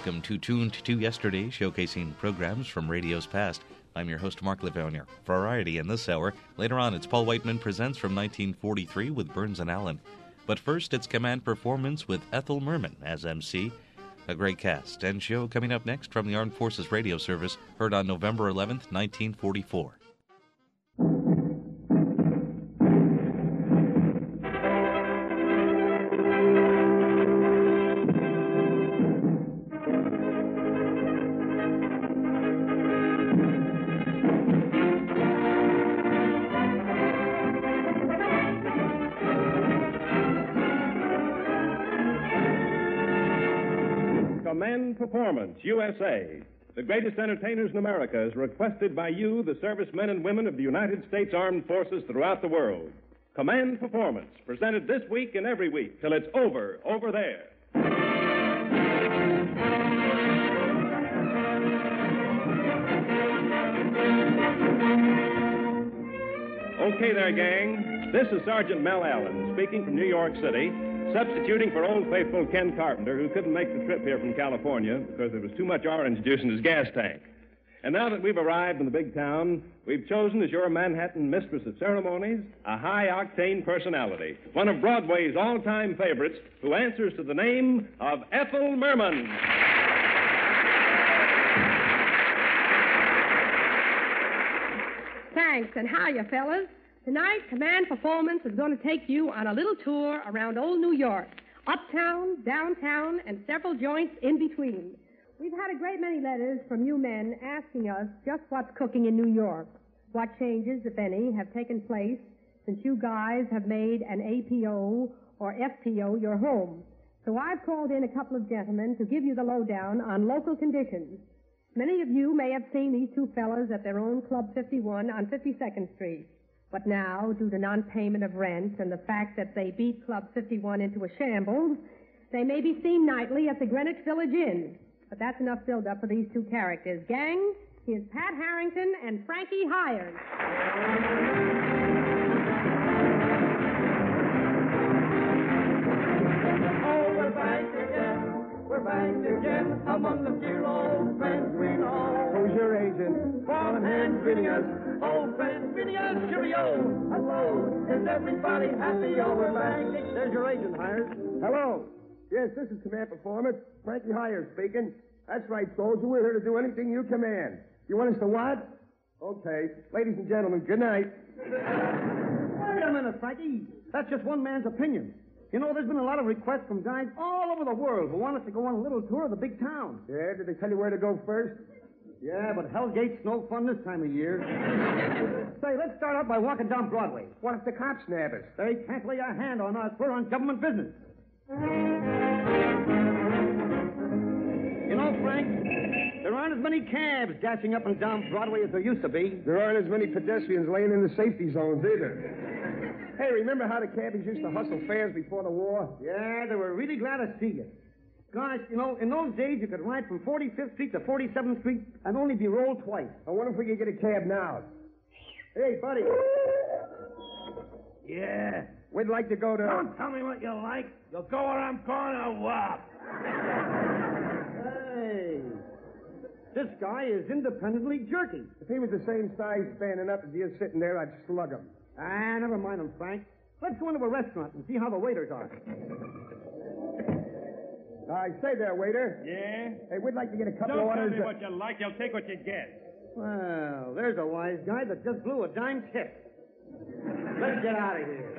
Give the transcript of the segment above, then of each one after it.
Welcome to Tuned to Yesterday, showcasing programs from radio's past. I'm your host, Mark Lavonia. Variety in this hour. Later on, it's Paul Whiteman Presents from 1943 with Burns and Allen. But first, it's Command Performance with Ethel Merman as MC. A great cast and show coming up next from the Armed Forces Radio Service, heard on November 11th, 1944. Command Performance, USA. The greatest entertainers in America is requested by you, the servicemen and women of the United States Armed Forces throughout the world. Command Performance, presented this week and every week till it's over there. Okay there, gang. This is Sergeant Mel Allen, speaking from New York City, substituting for Old Faithful Ken Carpenter, who couldn't make the trip here from California because there was too much orange juice in his gas tank. And now that we've arrived in the big town, we've chosen as your Manhattan mistress of ceremonies a high-octane personality, one of Broadway's all-time favorites, who answers to the name of Ethel Merman. Thanks, and hiya, fellas. Tonight, Command Performance is going to take you on a little tour around old New York, uptown, downtown, and several joints in between. We've had a great many letters from you men asking us just what's cooking in New York, what changes, if any, have taken place since you guys have made an APO or FPO your home. So I've called in a couple of gentlemen to give you the lowdown on local conditions. Many of you may have seen these two fellas at their own Club 51 on 52nd Street. But now, due to non-payment of rent and the fact that they beat Club 51 into a shambles, they may be seen nightly at the Greenwich Village Inn. But that's enough build-up for these two characters. Gang, here's Pat Harrington and Frankie Hires. Oh, we're back again among the dear old friends we know. Who's your agent? Born and Phineas, old friend Phineas, cheerio. Hello, is everybody happy? Oh, we're back. There's your agent, Hires. Hello. Yes, this is Command Performance. Frankie Hires speaking. That's right, soldier. We're here to do anything you command. You want us to what? Okay. Ladies and gentlemen, good night. Wait a minute, Frankie. That's just one man's opinion. You know, there's been a lot of requests from guys all over the world who want us to go on a little tour of the big town. Yeah, did they tell you where to go first? Yeah, but Hellgate's no fun this time of year. Say, let's start out by walking down Broadway. What if the cops nab us? They can't lay a hand on us. We're on government business. You know, Frank, there aren't as many cabs dashing up and down Broadway as there used to be. There aren't as many pedestrians laying in the safety zones either. Hey, remember how the cabbies used to hustle fares before the war? Yeah, they were really glad to see you. Gosh, you know, in those days you could ride from 45th Street to 47th Street and only be rolled twice. I wonder if we could get a cab now. Hey, buddy. Yeah. We'd like to go to... Don't tell me what you like. You'll go where I'm going or what? Hey. This guy is independently jerky. If he was the same size standing up as you sitting there, I'd slug him. Ah, never mind him, Frank. Let's go into a restaurant and see how the waiters are. Say there, waiter. Yeah? Hey, we'd like to get a couple Don't of tell orders. me what you like. You'll take what you get. Well, there's a wise guy that just blew a dime tip. Let's get out of here.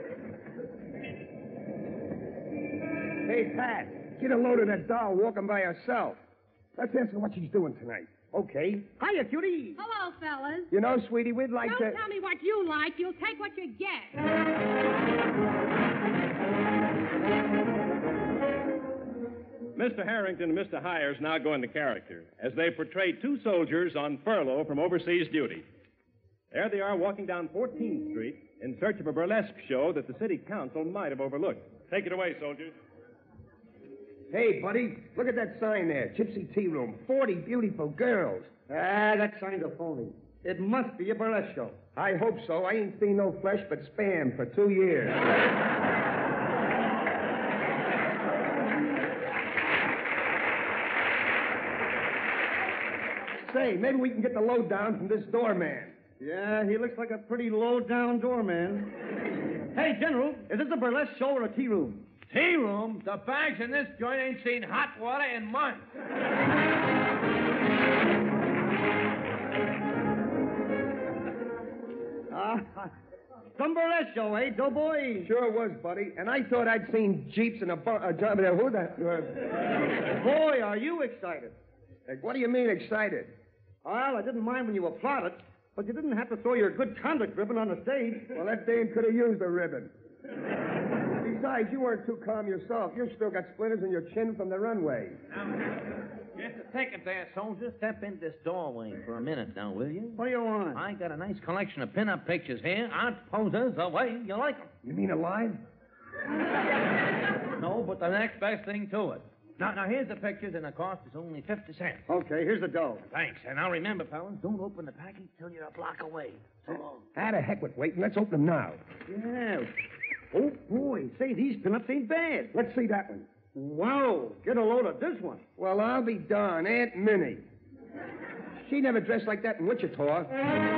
Hey, Pat, get a load of that doll walking by herself. Let's ask her what she's doing tonight. Okay. Hiya, cutie. Hello, fellas. You know, sweetie, we'd like Don't tell me what you like. You'll take what you get. Mr. Harrington and Mr. Hires now go into character as they portray two soldiers on furlough from overseas duty. There they are walking down 14th Street in search of a burlesque show that the city council might have overlooked. Take it away, soldiers. Hey, buddy, look at that sign there. Gypsy Tea Room. 40 beautiful girls. Ah, that sign's a phony. It must be a burlesque show. I hope so. I ain't seen no flesh but spam for 2 years. Say, maybe we can get the lowdown from this doorman. Yeah, he looks like a pretty low-down doorman. Hey, General, is this a burlesque show or a tea room? Tea room? The bags in this joint ain't seen hot water in months. Some burlesque show, eh, doughboy? Sure was, buddy. And I thought I'd seen Jeeps in a job there. Who that? Boy, are you excited. What do you mean excited? Well, I didn't mind when you applauded, but you didn't have to throw your good conduct ribbon on the stage. Well, that dame could have used a ribbon. Besides, you weren't too calm yourself. You've still got splinters in your chin from the runway. Just a second there, soldier. Step in this doorway for a minute now, will you? What do you want? I got a nice collection of pin-up pictures here. Art posers, the way you like them. You mean alive? No, but the next best thing to it. Now, here's the pictures, and the cost is only 50 cents. Okay, here's the dough. Thanks. And now remember, fellas, don't open the package till you're a block away. So long. Ah, the heck with waiting. Let's open them now. Yeah. Oh, boy. Say, these pinups ain't bad. Let's see that one. Wow. Get a load of this one. Well, I'll be darned. Aunt Minnie. She never dressed like that in Wichita.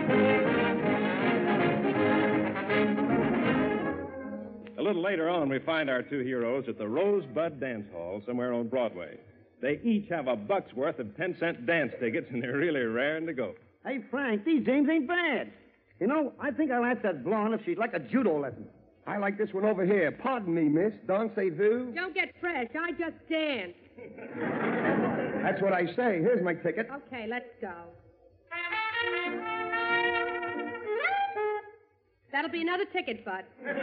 A little later on, we find our two heroes at the Rosebud Dance Hall somewhere on Broadway. They each have a buck's worth of 10-cent dance tickets, and they're really raring to go. Hey, Frank, these dames ain't bad. You know, I think I'll ask that blonde if she'd like a judo lesson. I like this one over here. Pardon me, miss. Dansez-vous? Don't get fresh. I just danced. That's what I say. Here's my ticket. Okay, let's go. That'll be another ticket, Bud.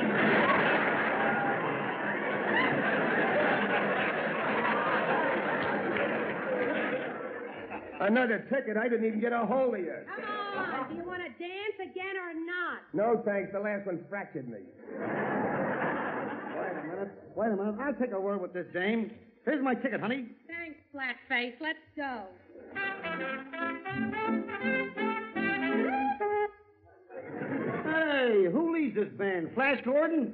Another ticket? I didn't even get a hold of you. Come on. Do you want to dance again or not? No, thanks. The last one fractured me. Wait a minute. I'll take a word with this dame. Here's my ticket, honey. Thanks, Flatface. Let's go. Hey, who leads this band? Flash Gordon?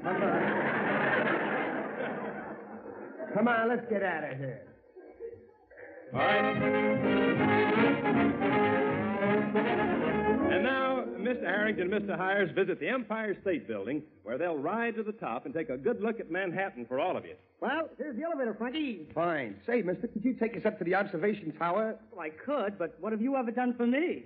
Come on, let's get out of here. All right. And now, Mr. Harrington and Mr. Hires visit the Empire State Building, where they'll ride to the top and take a good look at Manhattan for all of you. Well, here's the elevator, Frankie. Fine. Say, mister, could you take us up to the observation tower? Well, I could, but what have you ever done for me?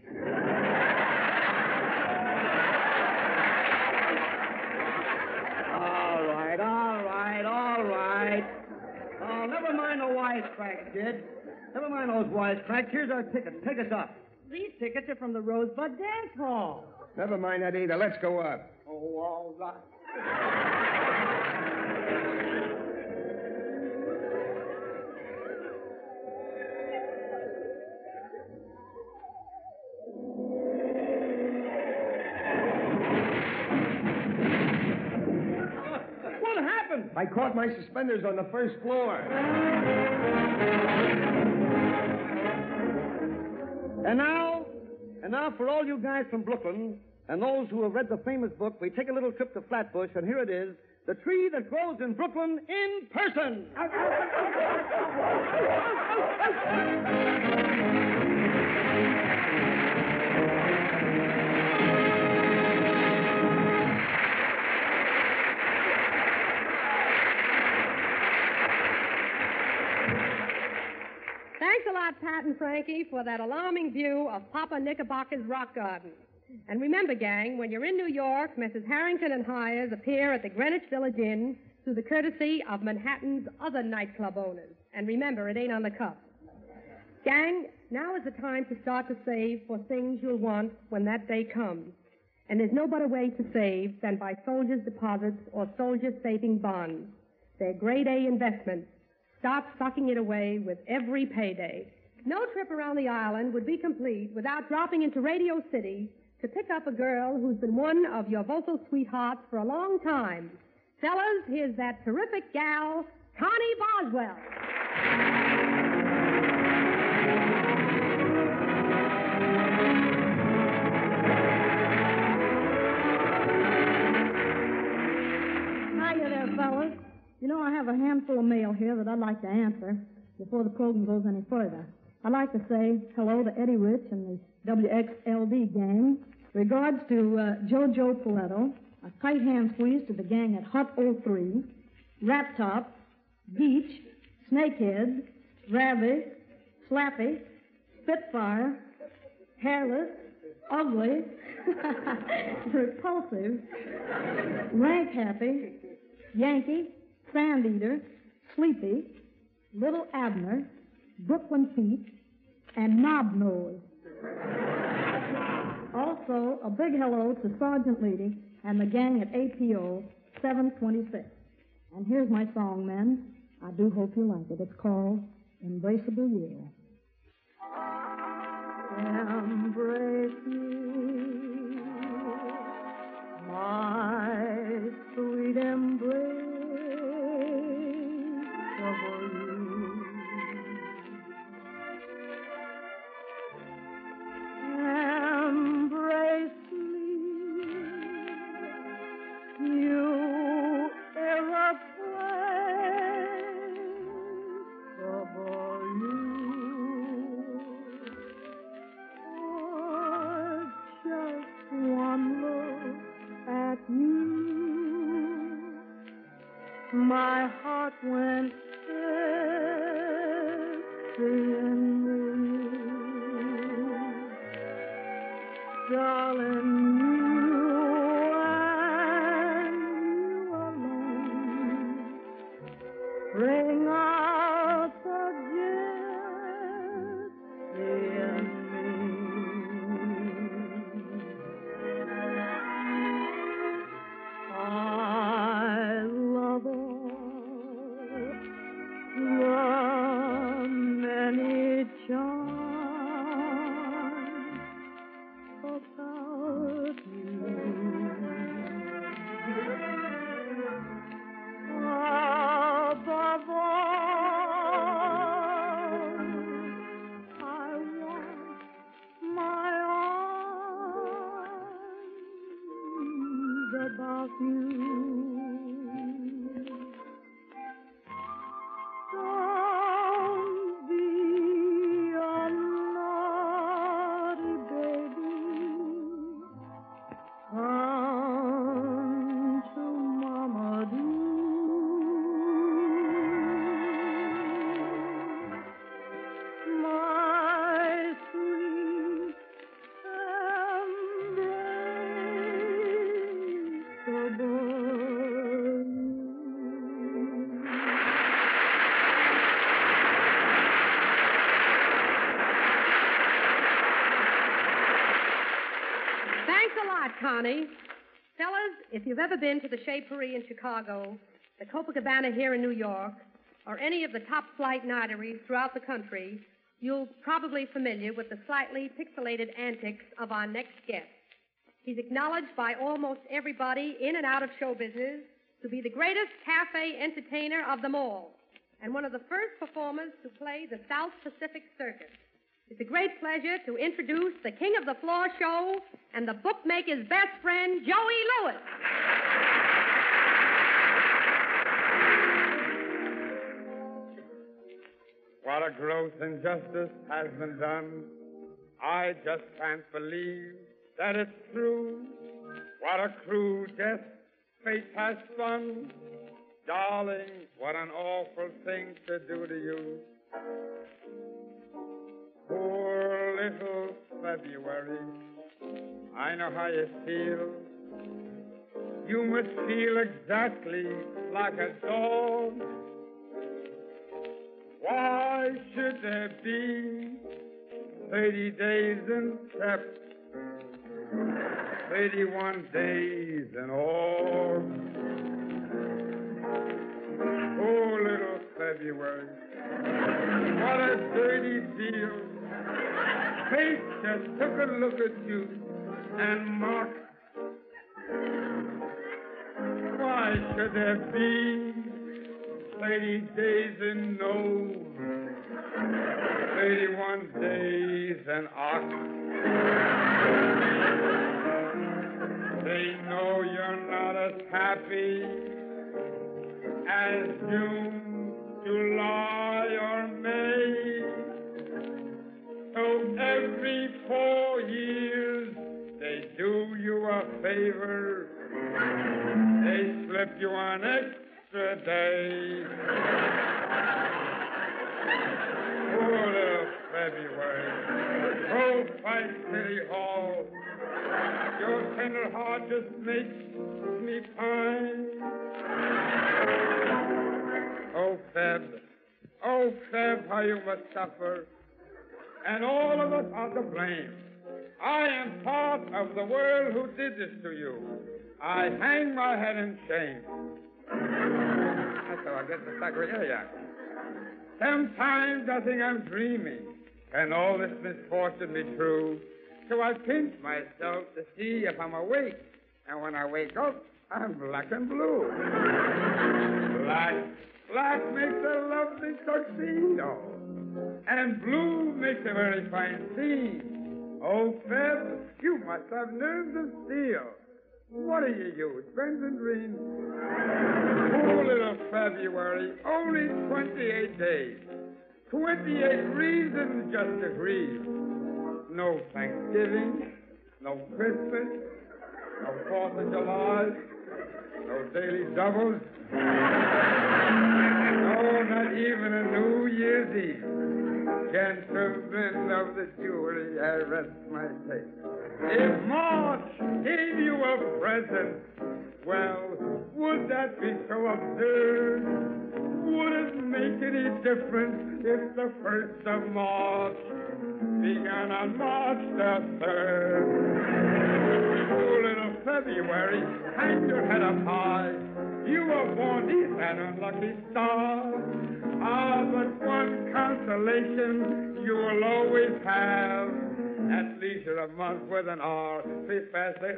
All right. Oh, never mind the wisecracks, kid. Never mind those wisecracks. Here's our ticket. Take us up. These tickets are from the Rosebud Dance Hall. Never mind that either. Let's go up. Oh, all right. What happened? I caught my suspenders on the first floor. And now, for all you guys from Brooklyn and those who have read the famous book, we take a little trip to Flatbush, and here it is, The Tree That Grows in Brooklyn in Person. Thanks a lot, Pat and Frankie, for that alarming view of Papa Knickerbocker's rock garden. And remember, gang, when you're in New York, Mrs. Harrington and Hires appear at the Greenwich Village Inn through the courtesy of Manhattan's other nightclub owners. And remember, it ain't on the cuff. Gang, now is the time to start to save for things you'll want when that day comes. And there's no better way to save than by soldiers' deposits or soldiers' saving bonds. They're grade A investments. Start stocking it away with every payday. No trip around the island would be complete without dropping into Radio City to pick up a girl who's been one of your vocal sweethearts for a long time. Fellas, here's that terrific gal, Connie Boswell. Hiya there, fellas. You know, I have a handful of mail here that I'd like to answer before the program goes any further. I'd like to say hello to Eddie Rich and the WXLD gang. Regards to JoJo Paletto. A tight hand squeeze to the gang at Hut 03, Rat Top, Beach, Snakehead, Ravi, Slappy, Spitfire, Hairless, Ugly, Repulsive, Rank Happy, Yankee, Sand Eater, Sleepy, Little Abner, Brooklyn Pete, and Knob Nose. Also, a big hello to Sergeant Leedy and the gang at APO 726. And here's my song, men. I do hope you like it. It's called Embraceable Year. Embrace me, my sweet embrace of you. Embrace me, you aeroplane of you. Oh, just one look at you, my heart went in me. Darling, you and you alone bring out the gypsy in me. I love all the many charms about you. Above all, I want my arms about you. Don't be a naughty baby. Come to Mama do. My sweet Thanks a lot, Connie. Fellas, if you've ever been to the Chez Paris in Chicago, the Copacabana here in New York, or any of the top-flight nighteries throughout the country, you'll probably be familiar with the slightly pixelated antics of our next guest. He's acknowledged by almost everybody in and out of show business to be the greatest cafe entertainer of them all, and one of the first performers to play the South Pacific Circus. It's a great pleasure to introduce the king of the floor show and the bookmaker's best friend, Joey Lewis. What a gross injustice has been done. I just can't believe that it's true. What a cruel death fate has spun. Darling, what an awful thing to do to you. Poor little February, I know how you feel. You must feel exactly like a dog. Why should there be 30 days in Sep, 31 days in all? Oh, little February, what a dirty deal. Fate just took a look at you and mocked. Why should there be 30 days in no, 31 days in Ox? They know you're not as happy as June, July, or May. favor. They slip you an extra day. Poor little February. Oh, fight City Hall. Your tender heart just makes me pine. Oh, Feb, how you must suffer. And all of us are to blame. I am part of the world who did this to you. I hang my head in shame. That's how I get the sacroiliac. Sometimes I think I'm dreaming. Can all this misfortune be true? So I pinch myself to see if I'm awake. And when I wake up, I'm black and blue. Black makes a lovely tuxedo. And blue makes a very fine scene. Oh, Feb, you must have nerves of steel. What do you use, Benzedrine? Poor little February, only 28 days. 28 reasons just to grieve. No Thanksgiving, no Christmas, no 4th of July, no daily doubles. No, not even a New Year's Eve. Gentlemen of the jury, I rest my case. If March gave you a present, well, would that be so absurd? Would it make any difference if the 1st of March began on March the 3rd? Oh, little February, hang your head up high. You were born neath an unlucky star. Ah, but one consolation you will always have. At least you're a month with an R. Please pass the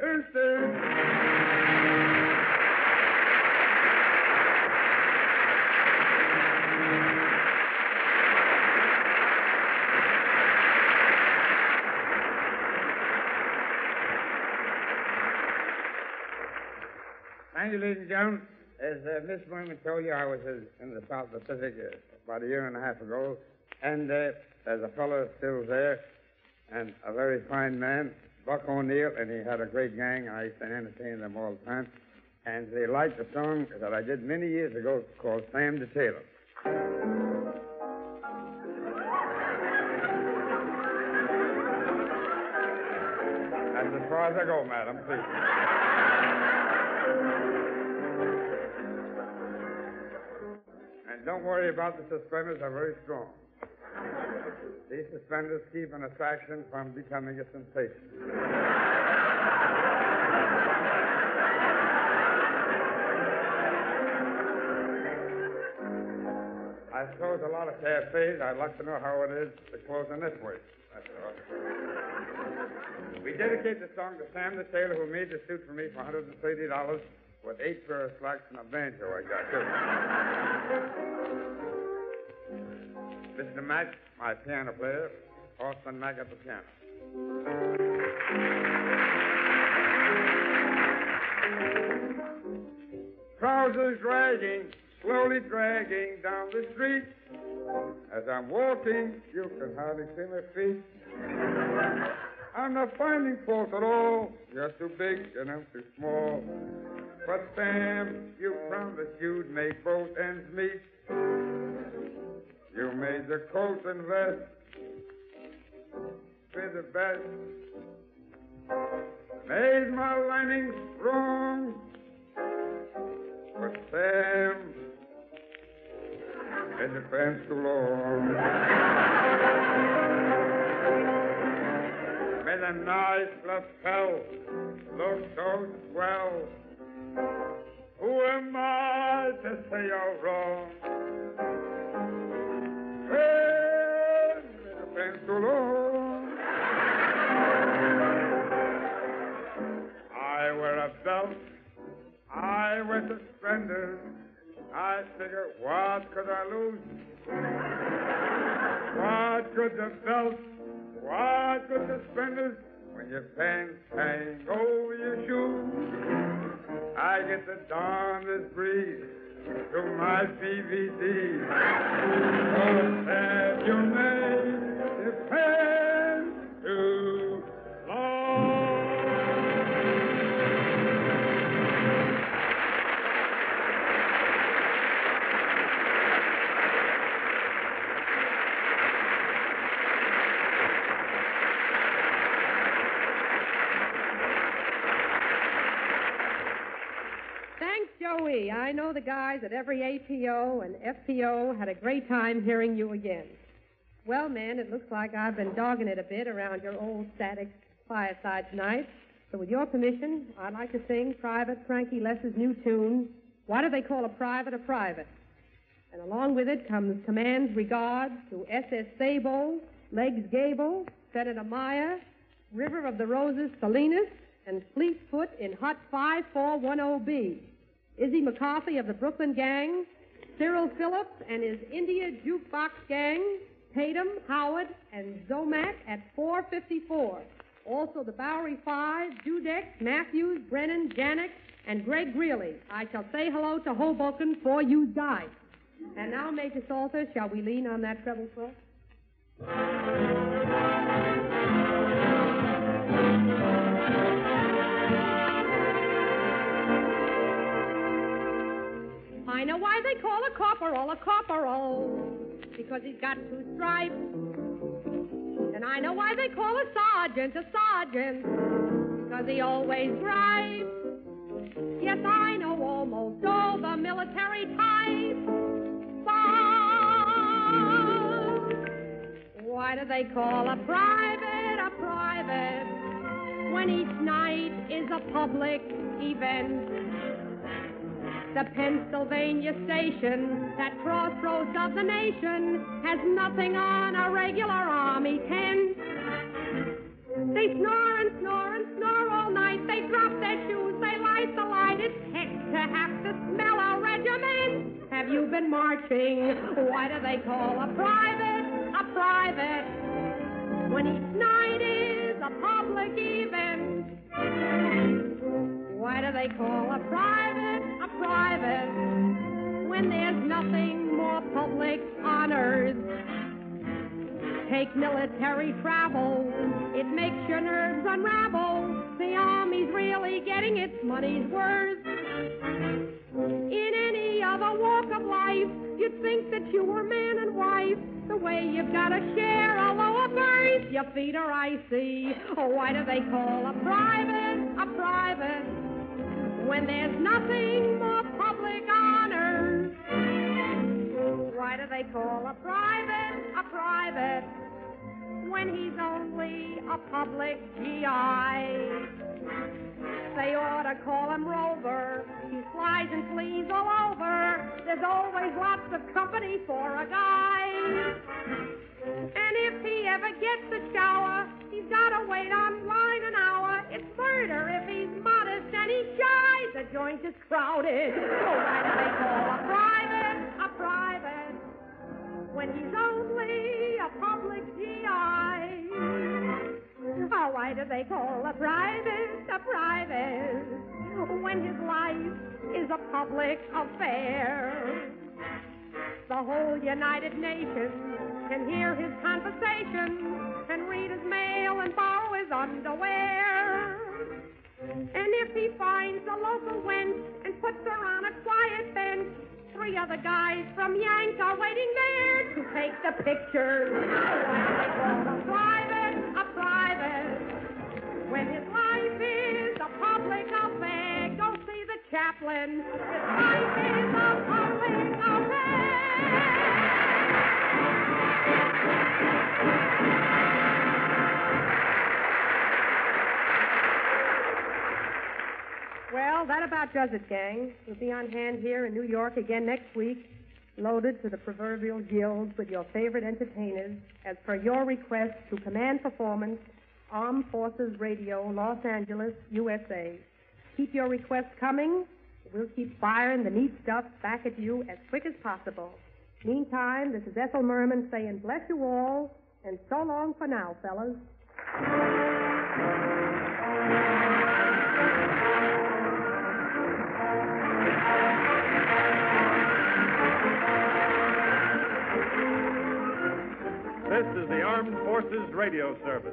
Thank you, ladies and gentlemen. As Miss Berman told you, I was in the South Pacific about a year and a half ago, and there's a fellow still there, and a very fine man, Buck O'Neill, and he had a great gang. I used to entertain them all the time, and they liked a song that I did many years ago called Sam the Tailor. That's as far as I go, madam, please. And don't worry about the suspenders, they're very strong. These suspenders keep an attraction from becoming a sensation. I suppose a lot of cafes, I'd like to know how it is to close in this way. That's all. We dedicate the song to Sam the Tailor, who made the suit for me for $130 with 8 pair of slacks and a banjo I got, too. Mr. Mack, my piano player, Austin Mack at the piano. Trousers dragging, slowly dragging down the street. As I'm walking, you can hardly see my feet. I'm not finding fault at all. You're too big and I'm too small. But Sam, you promised you'd make both ends meet. You made the coat and vest with the best. Made my lining strong. But Sam, is the pants too long? With a nice lapel, look so swell. Who am I to say you're wrong? Well, with the pants too long. I wear a belt. I wear suspenders. I figure, what could I lose? What could the belt? What could the suspenders? When your pants hang over your shoes, I get to darn this breeze to my DVD. Oh, have you made your pants too long? know the guys at every APO and FPO had a great time hearing you again. Well, men, it looks like I've been dogging it a bit around your old static fireside tonight. So with your permission, I'd like to sing Private Frankie Less's new tune, Why Do They Call a Private a Private? And along with it comes Command's regards to SS Sabo, Legs Gable, Senator Meyer, River of the Roses Salinas, and Fleetfoot in Hut 5410B. Izzy McCarthy of the Brooklyn Gang, Cyril Phillips and his India Jukebox Gang, Tatum, Howard, and Zomac at 454. Also the Bowery Five, Dudek, Matthews, Brennan, Janik, and Greg Greeley. I shall say hello to Hoboken for you guys. And now, Major Salter, shall we lean on that treble cloth? I know why they call a corporal, because he's got two stripes. And I know why they call a sergeant, because he always gripes. Yes, I know almost all the military types. But why do they call a private when each night is a public event? The Pennsylvania station, that crossroads of the nation, has nothing on a regular army tent. They snore and snore and snore all night. They drop their shoes, they light the light. It's heck to have to smell a regiment. Have you been marching? Why do they call a private when each night is a public event? Why do they call a private when there's nothing more public honors? Take military travel, it makes your nerves unravel. The Army's really getting its money's worth. In any other walk of life, you'd think that you were man and wife. The way you've got to share a lower berth, your feet are icy. Oh, why do they call a private when there's nothing more public honors? Why do they call a private when he's only a public GI? They ought to call him Rover. He flies and flees all over. There's always lots of company for a guy. And if he ever gets a shower, he's got to wait on line an hour. It's murder if he's modest and he's shy. The joint is crowded. Oh, why do they call a private when he's only a public GI? Oh, why do they call a private when his life is a public affair? The whole United Nations can hear his conversation and read his mail and borrow his underwear. And if he finds a local wench and puts her on a quiet bench, 3 other guys from Yank are waiting there to take the pictures. Why do they call a private when his life is a public affair? Go see the chaplain. His life is a public affair. Well, that about does it, gang. We'll be on hand here in New York again next week, loaded to the proverbial gills with your favorite entertainers, as per your request to Command Performance, Armed Forces Radio, Los Angeles, USA. Keep your requests coming. We'll keep firing the neat stuff back at you as quick as possible. Meantime, this is Ethel Merman saying bless you all, and so long for now, fellas. This is the Armed Forces Radio Service.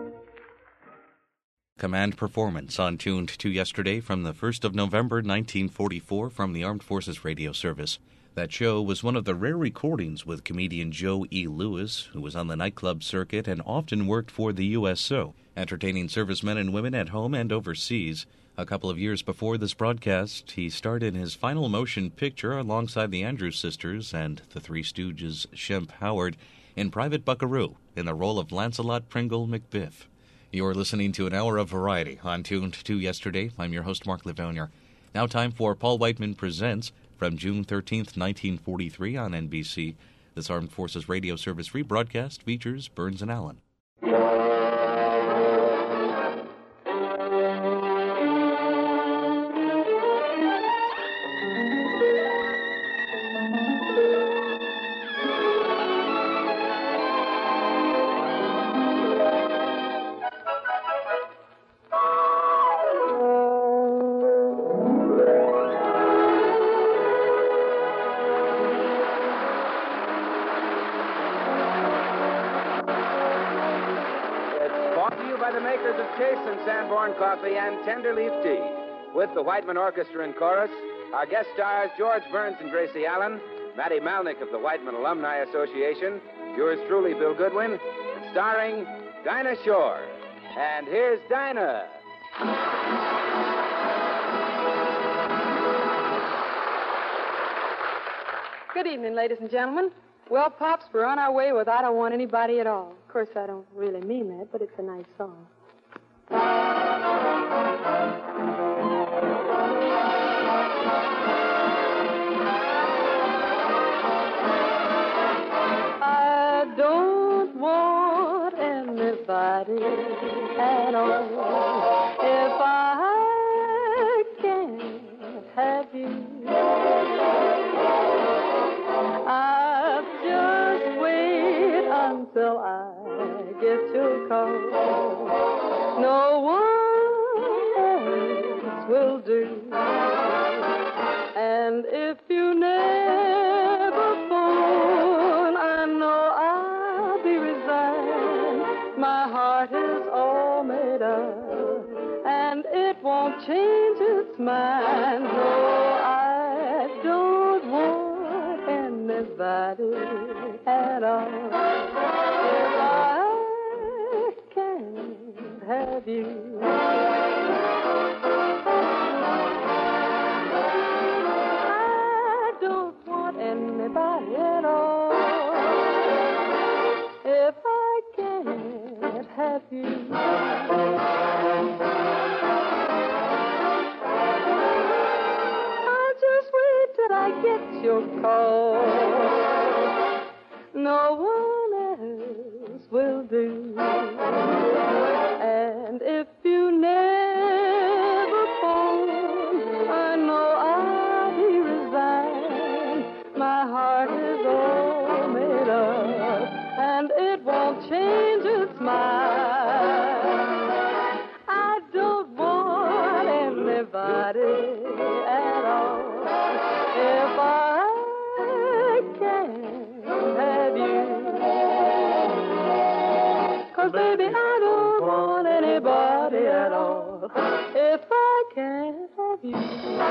Command Performance on Tuned to Yesterday from the 1st of November, 1944 from the Armed Forces Radio Service. That show was one of the rare recordings with comedian Joe E. Lewis, who was on the nightclub circuit and often worked for the USO, entertaining servicemen and women at home and overseas. A couple of years before this broadcast, he starred in his final motion picture alongside the Andrews Sisters and the Three Stooges' Shemp Howard in Private Buckaroo in the role of Lancelot Pringle McBiff. You're listening to an hour of variety on Tuned to Yesterday. I'm your host, Mark Livonier. Now time for Paul Whiteman Presents from June 13th, 1943 on NBC. This Armed Forces Radio Service rebroadcast features Burns and Allen. Sanborn coffee and Tenderleaf tea. With the Whiteman Orchestra in chorus, our guest stars George Burns and Gracie Allen, Matty Malnick of the Whiteman Alumni Association, yours truly, Bill Goodwin, and starring Dinah Shore. And here's Dinah. Good evening, ladies and gentlemen. Well, Pops, we're on our way with I Don't Want Anybody at All. Of course, I don't really mean that, but it's a nice song. I don't want anybody at all if I can't have you. I'll just wait until I get your call. No one else will do. And if you never phone, I know I'll be resigned. My heart is all made up, and it won't change its mind. No, I don't want anybody at all. If I can't have you. I don't want anybody at all if I can't have you. I'll just wait till I get your call. No one else will do. And if you never phone, I know I'll be resigned. My heart is all made up, and it won't change its mind. I don't want anybody at all if I can't have you. 'Cause baby, I don't want anybody at all if I can't have you.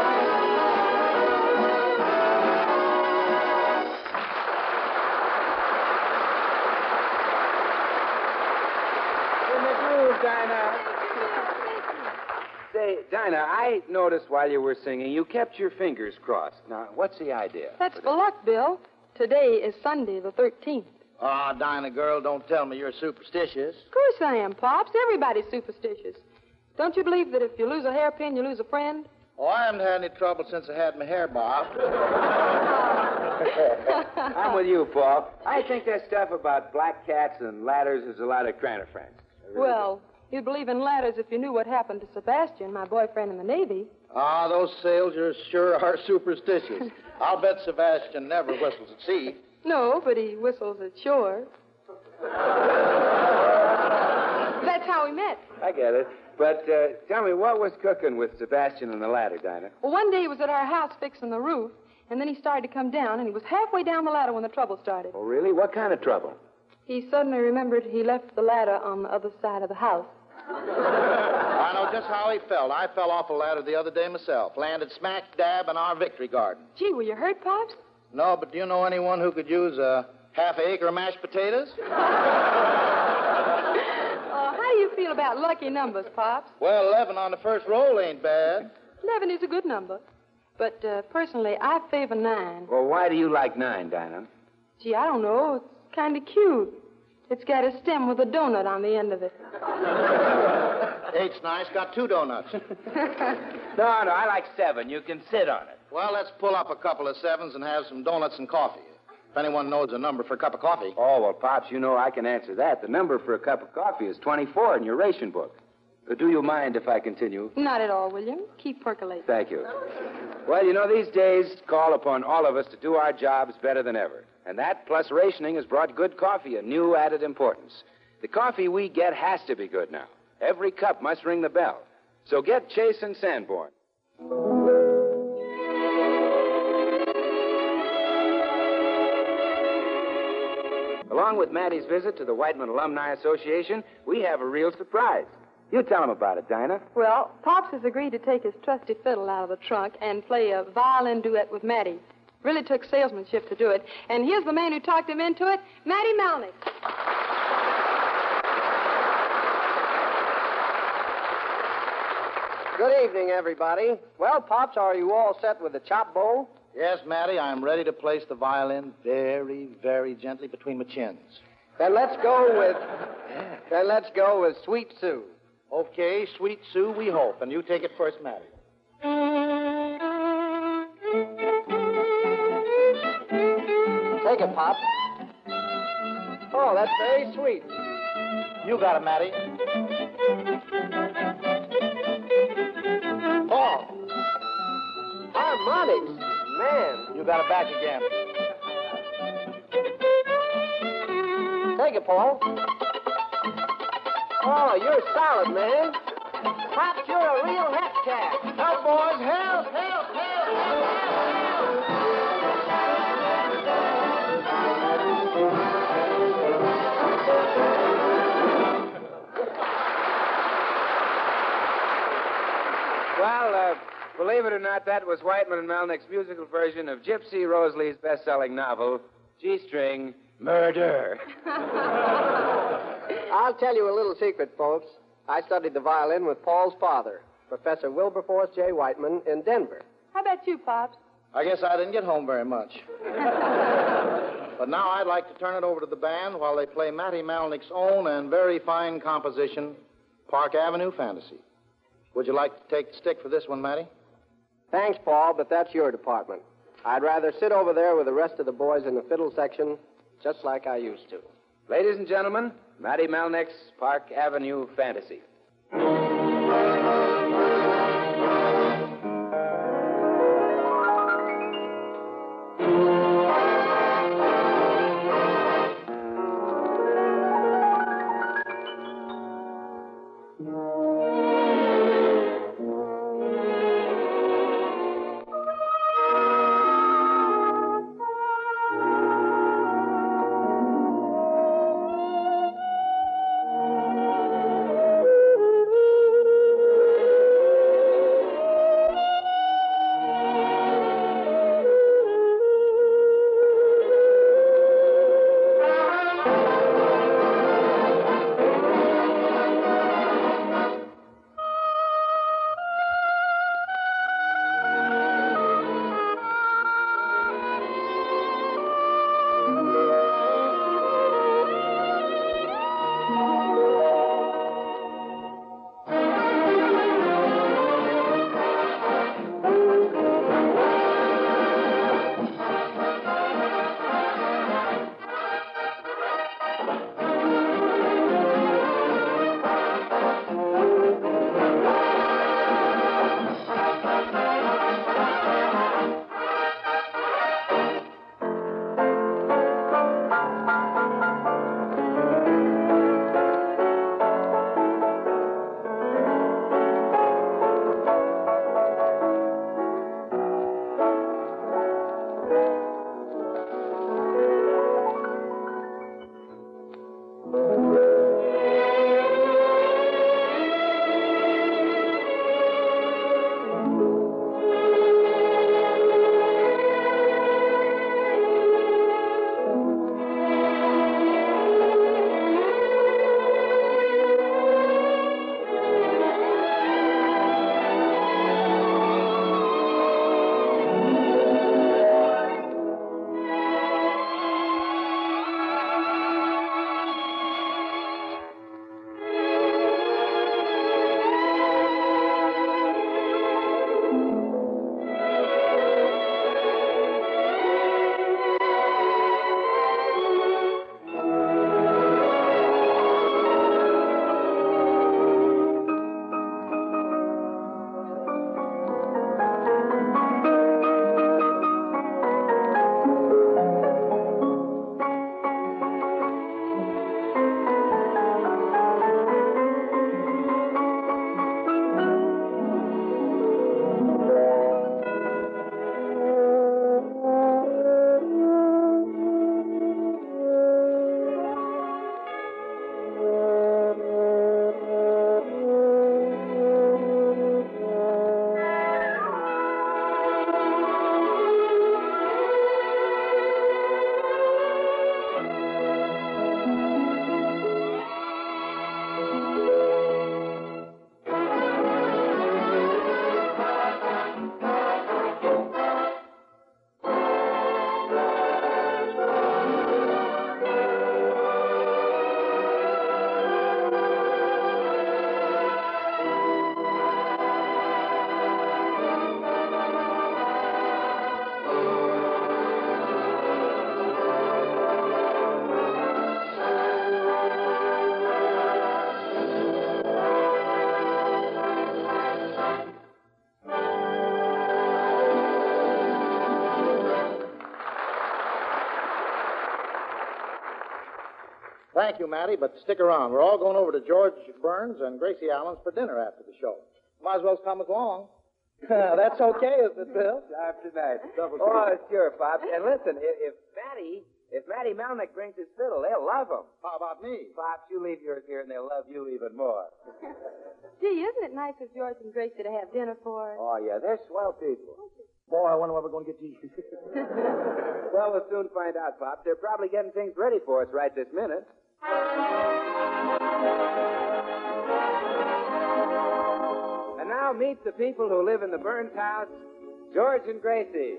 In the groove, Dinah. Say, Dinah, I noticed while you were singing, you kept your fingers crossed. Now, what's the idea? That's for luck, Bill. Today is Sunday the 13th. Ah, Dinah, girl, don't tell me you're superstitious. Of course I am, Pops. Everybody's superstitious. Don't you believe that if you lose a hairpin, you lose a friend? Oh, I haven't had any trouble since I had my hair bobbed. I'm with you, Paul. I think that stuff about black cats and ladders is a lot of cranifrance. Well, you'd believe in ladders if you knew what happened to Sebastian, my boyfriend in the Navy. Ah, those sailors sure are superstitious. I'll bet Sebastian never whistles at sea. No, but he whistles at shore. That's how we met. I get it. But tell me, what was cooking with Sebastian and the ladder, Dinah? Well, one day he was at our house fixing the roof, and then he started to come down, and he was halfway down the ladder when the trouble started. Oh, really? What kind of trouble? He suddenly remembered he left the ladder on the other side of the house. I know just how he felt. I fell off a ladder the other day myself. Landed smack dab in our victory garden. Gee, were you hurt, Pops? No, but do you know anyone who could use a half acre of mashed potatoes? How do you feel about lucky numbers, Pops? Well, 11 on the first roll ain't bad. 11 is a good number. But personally, I favor 9. Well, why do you like 9, Dinah? Gee, I don't know. It's kind of cute. It's got a stem with a donut on the end of it. 8's nice. Got 2 donuts. No, I like 7. You can sit on it. Well, let's pull up a couple of 7s and have some donuts and coffee. If anyone knows a number for a cup of coffee. Oh, well, Pops, you know I can answer that. The number for a cup of coffee is 24 in your ration book. Do you mind if I continue? Not at all, William. Keep percolating. Thank you. Well, you know, these days call upon all of us to do our jobs better than ever. And that, plus rationing, has brought good coffee a new added importance. The coffee we get has to be good now. Every cup must ring the bell. So get Chase and Sanborn. Along with Maddie's visit to the Whiteman Alumni Association, we have a real surprise. You tell him about it, Dinah. Well, Pops has agreed to take his trusty fiddle out of the trunk and play a violin duet with Maddie. Really took salesmanship to do it. And here's the man who talked him into it, Matty Malnick. Good evening, everybody. Well, Pops, are you all set with the chop bowl? Yes, Matty, I'm ready to place the violin very, very gently between my chins. Then let's go with Sweet Sue. Okay, Sweet Sue, we hope. And you take it first, Matty. Take it, Pop. Oh, that's very sweet. You got it, Matty. Paul. Harmonics. Man. You got it back again. Take it, Paul. Oh, you're solid, man. Pops, you're a real hat cat. Help, boys. Help, help, help, help, Well, believe it or not, that was Whiteman and Malnick's musical version of Gypsy Rose Lee's best-selling novel, G-String Murder. I'll tell you a little secret, folks. I studied the violin with Paul's father, Professor Wilberforce J. Whiteman, in Denver. How about you, Pops? I guess I didn't get home very much. But now I'd like to turn it over to the band while they play Matty Malnick's own and very fine composition, Park Avenue Fantasy. Would you like to take the stick for this one, Matty? Thanks, Paul, but that's your department. I'd rather sit over there with the rest of the boys in the fiddle section, just like I used to. Ladies and gentlemen, Matty Malnick's Park Avenue Fantasy. Thank you, Matty, but stick around. We're all going over to George Burns and Gracie Allen's for dinner after the show. Might as well come along. That's okay, isn't it, Bill? After that. Oh, sure, Pops. And listen, if Matty Malnick brings his fiddle, they'll love him. How about me? Pops, you leave yours here and they'll love you even more. Gee, isn't it nice of George and Gracie to have dinner for us? Oh, yeah, they're swell people. Boy, I wonder what we're going to get to eat. Well, we'll soon find out, Pops. They're probably getting things ready for us right this minute. And now meet the people who live in the Burns house, George and Gracie.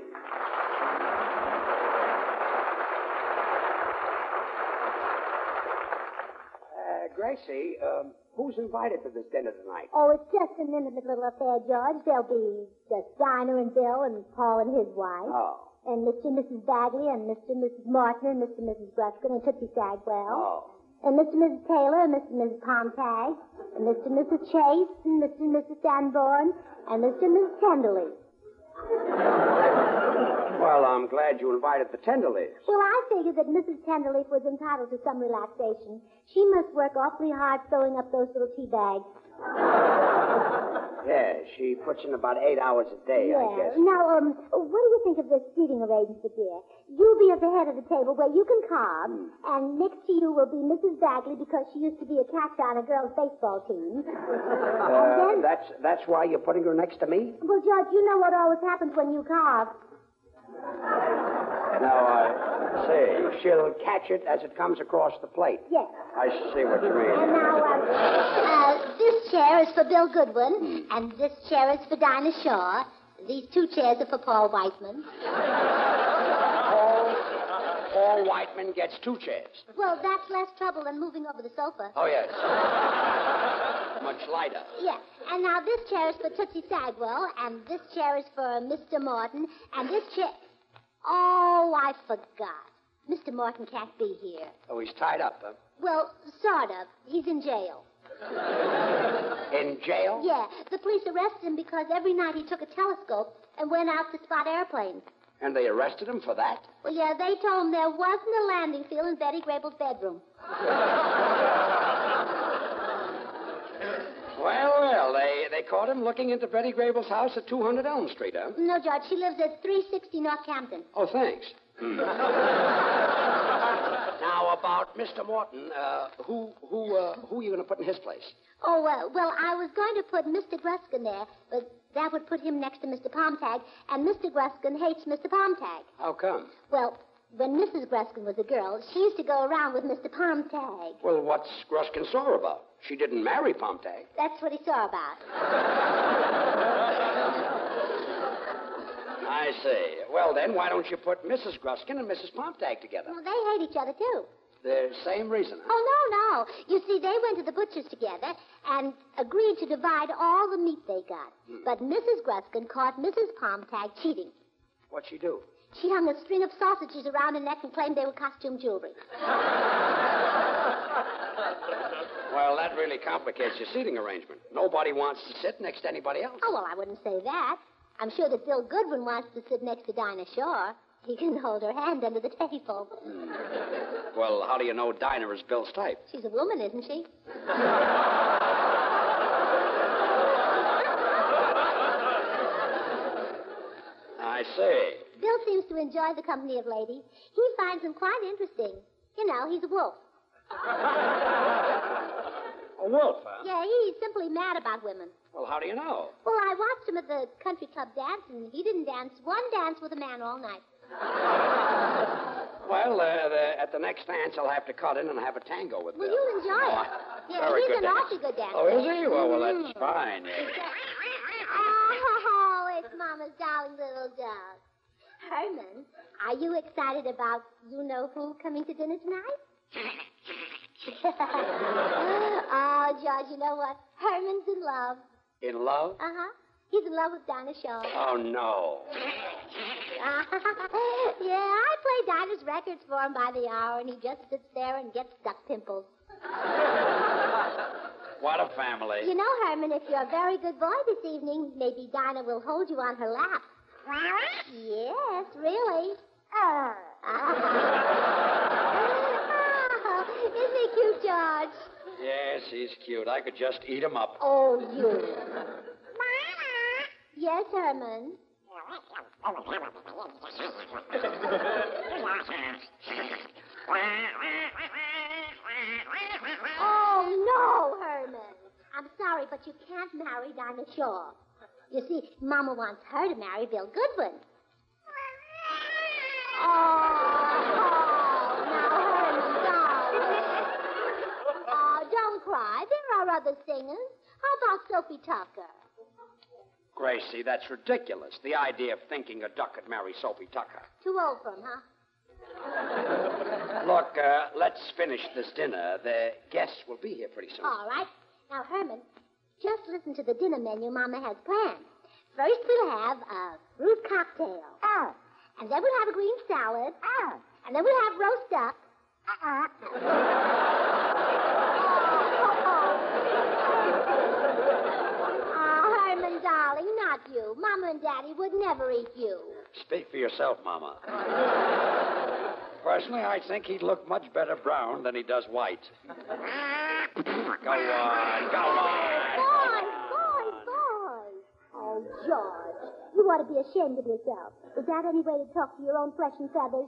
Gracie, who's invited to this dinner tonight? Oh, it's just an intimate little affair, George. There'll be just Dinah and Bill and Paul and his wife. Oh. And Mr. and Mrs. Bagley and Mr. and Mrs. Martin and Mr. and Mrs. Gruskin and Tootsie Sagwell. Oh. And Mr. and Mrs. Taylor and Mr. and Mrs. Pomtag. And Mr. and Mrs. Chase and Mr. and Mrs. Sanborn and Mr. and Mrs. Tenderly. Well, I'm glad you invited the Tenderleys. Well, I figured that Mrs. Tenderleaf was entitled to some relaxation. She must work awfully hard sewing up those little tea bags. Yeah, she puts in about 8 hours a day, I guess. Now, what do you think of this seating arrangement, dear? You'll be at the head of the table where you can carve, and next to you will be Mrs. Bagley because she used to be a catcher on a girls' baseball team. And then, That's why you're putting her next to me? well, George, you know what always happens when you carve. Now, I see. She'll catch it as it comes across the plate. Yes. I see what you mean. And now, this chair is for Bill Goodwin, and this chair is for Dinah Shaw. These 2 chairs are for Paul Whiteman. Paul Whiteman gets 2 chairs. Well, that's less trouble than moving over the sofa. Oh, yes. Much lighter. Yeah. And now this chair is for Tootsie Sagwell, and this chair is for Mr. Morton, and this chair... Oh, I forgot. Mr. Morton can't be here. Oh, he's tied up, huh? Well, sort of. He's in jail. In jail? Yeah. The police arrested him because every night he took a telescope and went out to spot airplanes. And they arrested him for that? Well, yeah, they told him there wasn't a landing field in Betty Grable's bedroom. Well, they caught him looking into Betty Grable's house at 200 Elm Street, huh? No, George, she lives at 360 North Campton. Oh, thanks. Now, about Mr. Morton, who are you going to put in his place? Oh, well, I was going to put Mr. Gruskin there, but that would put him next to Mr. Pomtag, and Mr. Gruskin hates Mr. Pomtag. How come? Well, when Mrs. Gruskin was a girl, she used to go around with Mr. Pomtag. Well, what's Gruskin sore about? She didn't marry Pomtag. That's what he saw about. I see. Well, then, why don't you put Mrs. Gruskin and Mrs. Pomtag together? Well, they hate each other, too. The same reason, huh? Oh, no. You see, they went to the butcher's together and agreed to divide all the meat they got. But Mrs. Gruskin caught Mrs. Pomtag cheating. What'd she do? She hung a string of sausages around her neck and claimed they were costume jewelry. Well, that really complicates your seating arrangement. Nobody wants to sit next to anybody else. Oh, well, I wouldn't say that. I'm sure that Bill Goodwin wants to sit next to Dinah Shaw. He can hold her hand under the table. Well, how do you know Dinah is Bill's type? She's a woman, isn't she? I see. Bill seems to enjoy the company of ladies. He finds them quite interesting. You know, he's a wolf. A wolf, huh? Yeah, he's simply mad about women. Well, how do you know? Well, I watched him at the country club dance, and he didn't dance one dance with a man all night. Well, at the next dance, I'll have to cut in and have a tango with Bill. Well, you'll enjoy it. Yeah, very he's good an dance. awfully good dancer. Oh, is he? Well, that's fine. Oh, it's Mama's darling little dog. Herman, are you excited about you-know-who coming to dinner tonight? Oh, George, you know what? Herman's in love. In love? Uh-huh. He's in love with Dinah Shaw. Oh, no. Yeah, I play Dinah's records for him by the hour, and he just sits there and gets duck pimples. What a family. You know, Herman, if you're a very good boy this evening, maybe Dinah will hold you on her lap. Yes, really. Oh, isn't he he's cute. I could just eat him up. Oh, you. Yes, Herman. Oh, no, Herman. I'm sorry, but you can't marry Dinah Shaw. You see, Mama wants her to marry Bill Goodwin. Don't cry. There are other singers. How about Sophie Tucker? Gracie, that's ridiculous. The idea of thinking a duck could marry Sophie Tucker. Too old for him, huh? Look, let's finish this dinner. The guests will be here pretty soon. All right. Now, Herman, just listen to the dinner menu Mama has planned. First, we'll have a fruit cocktail. And then we'll have a green salad. And then we'll have roast duck. Herman, darling, not you. Mama and Daddy would never eat you. Speak for yourself, Mama. Personally, I think he'd look much better brown than he does white. Go on, go on. Boys. Oh, George, you ought to be ashamed of yourself. Is that any way to talk to your own flesh and feathers?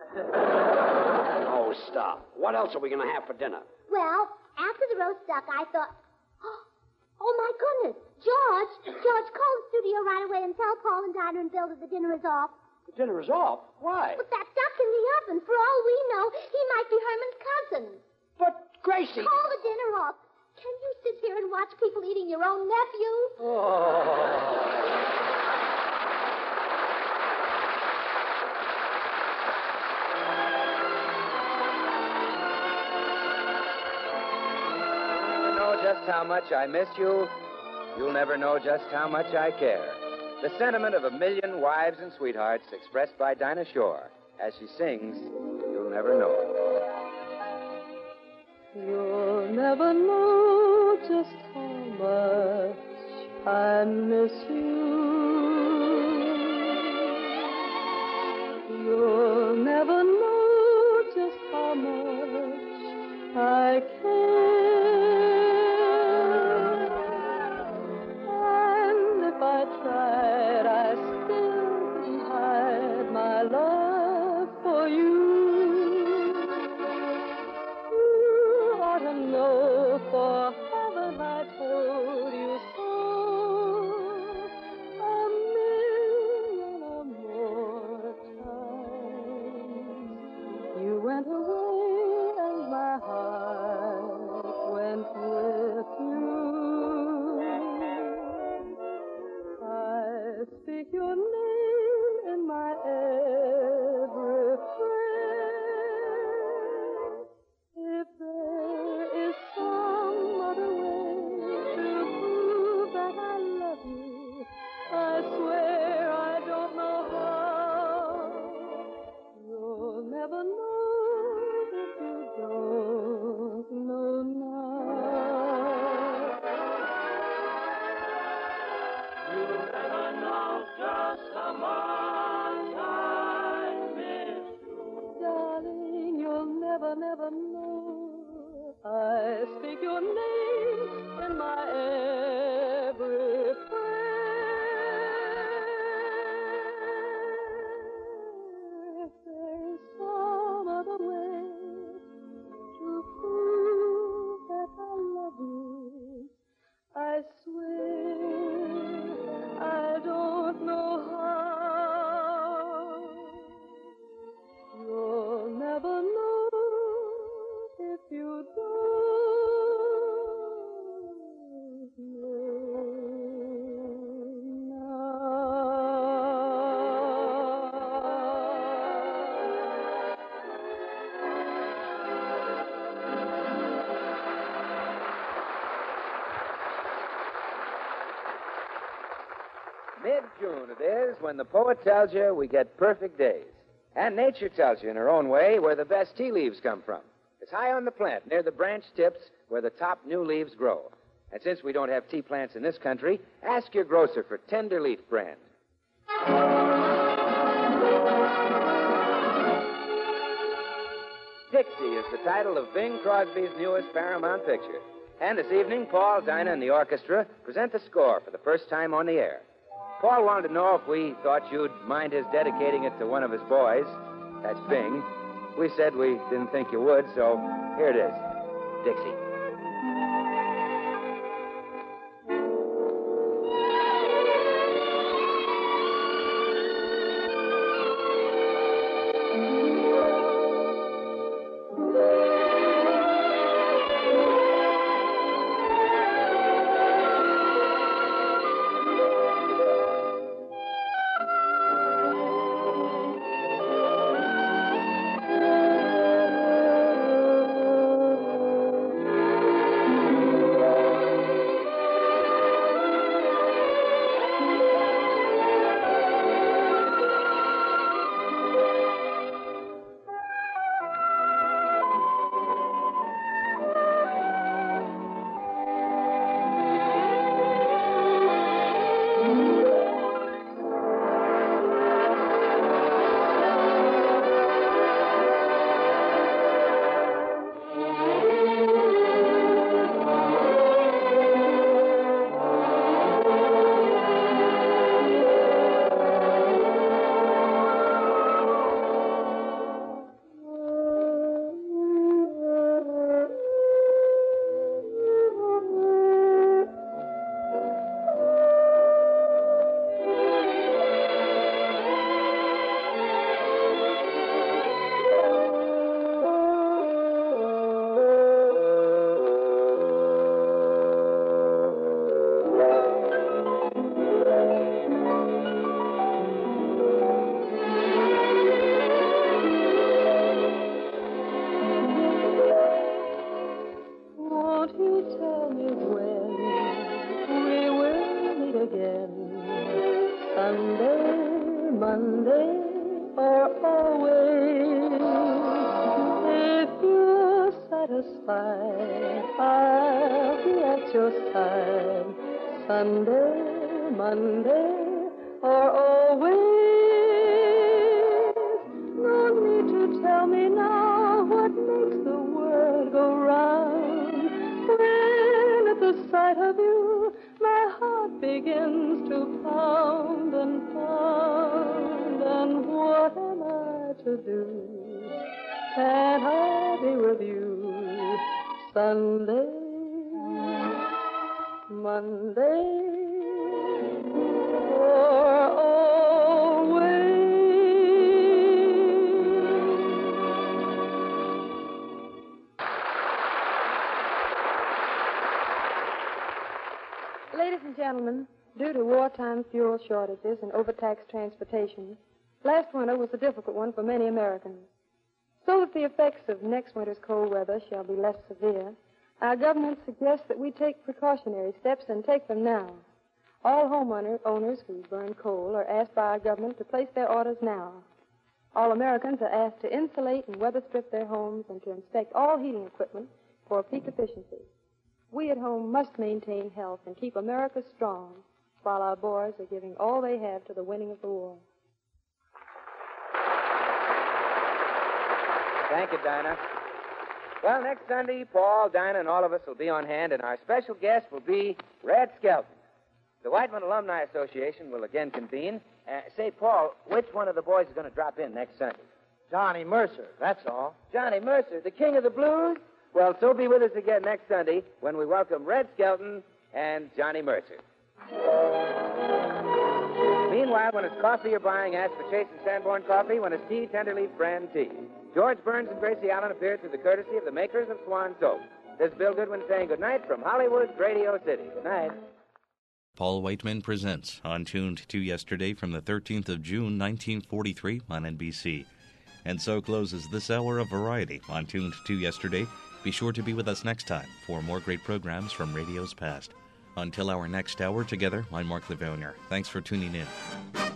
Oh, stop. What else are we going to have for dinner? Well, after the roast duck, I thought, oh, my goodness, George, call the studio right away and tell Paul and Dinah and Bill that the dinner is off. The dinner is off? Why? But that duck in the oven, for all we know, he might be Herman's cousin. But, Gracie... Call the dinner off. Can you sit here and watch people eating your own nephew? Just how much I miss you, you'll never know just how much I care. The sentiment of a million wives and sweethearts expressed by Dinah Shore. As she sings, You'll Never Know. You'll never know just how much I miss you. You'll never know just how much I care. Tried, I still couldn't hide my love for you. You ought to know, for haven't I told you so? A million or more times. You went away and my heart went with you. Speak your name in my every phrase. If there is some other way to prove that I love you, I swear I don't know how. You'll never know if you don't know now. You'll never know just how much I miss you. Darling, you'll never know. I speak your name in my every prayer. If there's some other way to prove that I love you, I swear I don't know how. You'll never know if you don't know Mid-June it is when the poet tells you we get perfect days. And nature tells you in her own way where the best tea leaves come from. It's high on the plant, near the branch tips where the top new leaves grow. And since we don't have tea plants in this country, ask your grocer for Tender Leaf brand. Dixie is the title of Bing Crosby's newest Paramount picture. And this evening, Paul, Dinah, and the orchestra present the score for the first time on the air. Paul wanted to know if we thought you'd mind his dedicating it to one of his boys. That's Bing. We said we didn't think you would, so here it is. Dixie. Sunday, Monday, or always. No need to tell me now what makes the world go round. When at the sight of you, my heart begins to pound and pound. And what am I to do? Can't I be with you Sunday, Monday, or always? Ladies and gentlemen, due to wartime fuel shortages and overtaxed transportation, last winter was a difficult one for many Americans. So that the effects of next winter's cold weather shall be less severe, our government suggests that we take precautionary steps and take them now. All homeowners who burn coal are asked by our government to place their orders now. All Americans are asked to insulate and weather strip their homes and to inspect all heating equipment for peak efficiency. We at home must maintain health and keep America strong while our boys are giving all they have to the winning of the war. Thank you, Dinah. Well, next Sunday, Paul, Dinah, and all of us will be on hand, and our special guest will be Red Skelton. The Whiteman Alumni Association will again convene. Say, Paul, which one of the boys is going to drop in next Sunday? Johnny Mercer, that's all. Johnny Mercer, the king of the blues? Well, so be with us again next Sunday when we welcome Red Skelton and Johnny Mercer. Meanwhile, when it's coffee you're buying, ask for Chase and Sanborn coffee. When it's tea, Tenderleaf brand tea. George Burns and Gracie Allen appear through the courtesy of the makers of Swan Soap. This is Bill Goodwin saying good night from Hollywood, Radio City. Good night. Paul Whiteman Presents, on Tuned to Yesterday from the 13th of June, 1943 on NBC. And so closes this hour of Variety on Tuned to Yesterday. Be sure to be with us next time for more great programs from radio's past. Until our next hour together, I'm Mark Livonia. Thanks for tuning in.